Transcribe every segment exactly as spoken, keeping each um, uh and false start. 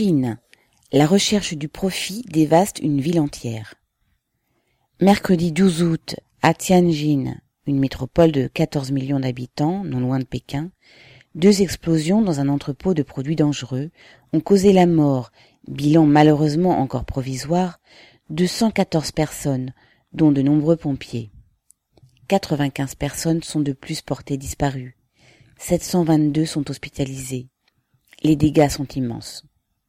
Chine, la recherche du profit dévaste une ville entière. Mercredi douze août, à Tianjin, une métropole de quatorze millions d'habitants, non loin de Pékin, deux explosions dans un entrepôt de produits dangereux ont causé la mort, bilan malheureusement encore provisoire, de cent quatorze personnes, dont de nombreux pompiers. quatre-vingt-quinze personnes sont de plus portées disparues. sept cent vingt-deux sont hospitalisées. Les dégâts sont immenses.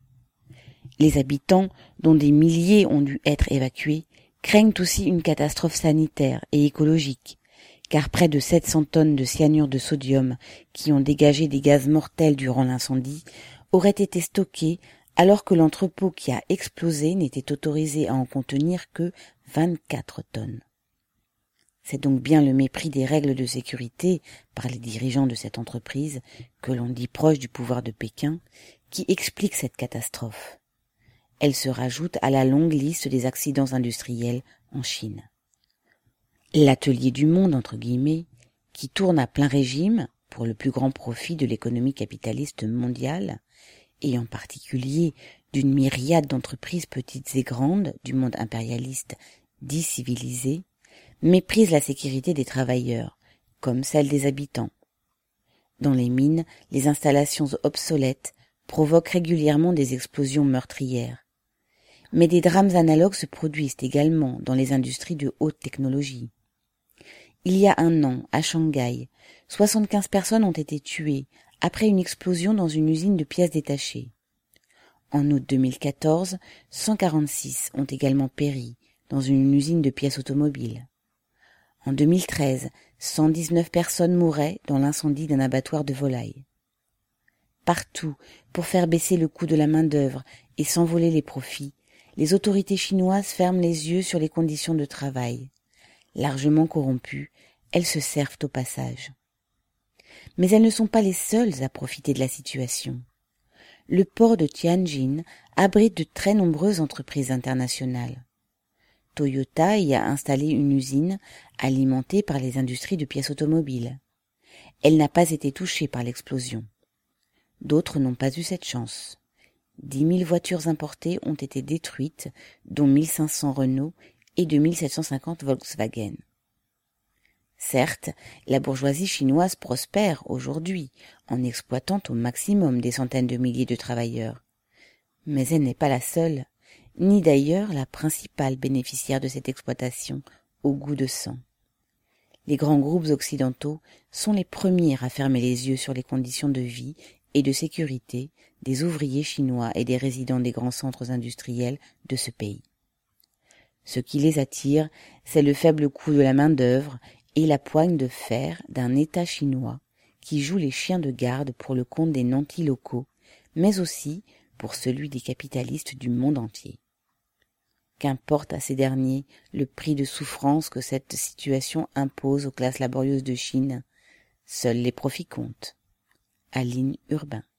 Les habitants, dont des milliers ont dû être évacués, craignent aussi une catastrophe sanitaire et écologique, car près de sept cents tonnes de cyanure de sodium qui ont dégagé des gaz mortels durant l'incendie auraient été stockées alors que l'entrepôt qui a explosé n'était autorisé à en contenir que vingt-quatre tonnes. C'est donc bien le mépris des règles de sécurité par les dirigeants de cette entreprise, que l'on dit proche du pouvoir de Pékin, qui explique cette catastrophe. Elle se rajoute à la longue liste des accidents industriels en Chine. L'atelier du monde, entre guillemets, qui tourne à plein régime pour le plus grand profit de l'économie capitaliste mondiale, et en particulier d'une myriade d'entreprises petites et grandes du monde impérialiste dit civilisé, méprise la sécurité des travailleurs, comme celle des habitants. Dans les mines, les installations obsolètes provoquent régulièrement des explosions meurtrières. Mais des drames analogues se produisent également dans les industries de haute technologie. Il y a un an, à Shanghai, soixante-quinze personnes ont été tuées après une explosion dans une usine de pièces détachées. En août deux mille quatorze, cent quarante-six ont également péri dans une usine de pièces automobiles. En deux mille treize, cent dix-neuf personnes mouraient dans l'incendie d'un abattoir de volailles. Partout, pour faire baisser le coût de la main-d'œuvre et s'envoler les profits, les autorités chinoises ferment les yeux sur les conditions de travail. Largement corrompues, elles se servent au passage. Mais elles ne sont pas les seules à profiter de la situation. Le port de Tianjin abrite de très nombreuses entreprises internationales. Toyota y a installé une usine alimentée par les industries de pièces automobiles. Elle n'a pas été touchée par l'explosion. D'autres n'ont pas eu cette chance. Dix mille voitures importées ont été détruites, dont mille cinq cents Renault et deux mille sept cent cinquante Volkswagen. Certes, la bourgeoisie chinoise prospère aujourd'hui en exploitant au maximum des centaines de milliers de travailleurs. Mais elle n'est pas la seule, ni d'ailleurs la principale bénéficiaire de cette exploitation au goût de sang. Les grands groupes occidentaux sont les premiers à fermer les yeux sur les conditions de vie et de sécurité des ouvriers chinois et des résidents des grands centres industriels de ce pays. Ce qui les attire, c'est le faible coût de la main-d'œuvre et la poigne de fer d'un État chinois qui joue les chiens de garde pour le compte des nantis locaux, mais aussi pour celui des capitalistes du monde entier. Qu'importe à ces derniers le prix de souffrance que cette situation impose aux classes laborieuses de Chine, seuls les profits comptent. Aline Urbain.